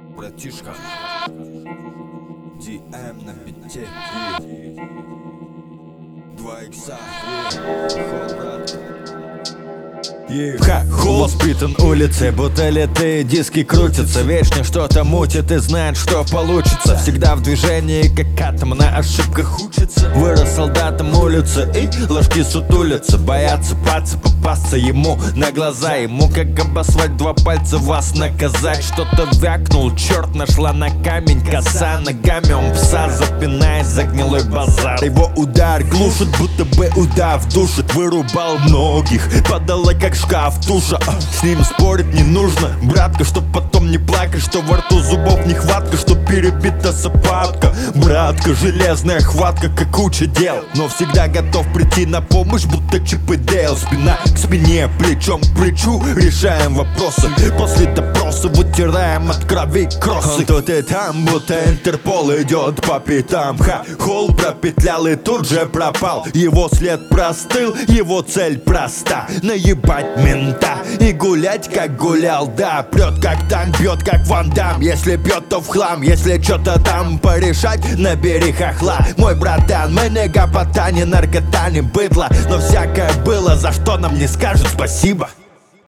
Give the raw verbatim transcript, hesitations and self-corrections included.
Братишка, ди эм на бите, два икса, брат. Хохол воспитан улице, будто литые диски крутятся. Вечно что-то мутит и знает, что получится. Всегда в движении, как атом, на ошибках учится. Вырос солдатом улицы и ложки сутулятся. Боятся пацы попасться ему на глаза. Ему как обосвать два пальца, вас наказать. Что-то вякнул, черт нашла на камень. Коса ногами, он пса запинает за гнилой базар. Его удар глушит, будто бы удав душит. Вырубал многих, подала как шкаф туша. С ним спорить не нужно, братка, чтоб потом не плакать, что во рту зубов нехватка, что перебита сапатка. Братка, железная хватка, как куча дел, но всегда готов прийти на помощь, будто Чип и Дейл. Спина к спине, плечом к плечу, решаем вопросы. После допроса вытираем от крови кроссы. Он тут и там, будто Интерпол идет по пятам. Хохол пропетлял и тут же пропал. Его след простыл, его цель проста: наебать мента и гулять, как гулял, да. Прет как танк, бьет как Ван Дам. Если бьет, то в хлам, если что-то там порешать, набери хохла. Мой братан, мы не гопота, не наркота, не быдло, но всякое было, за что нам не скажут спасибо.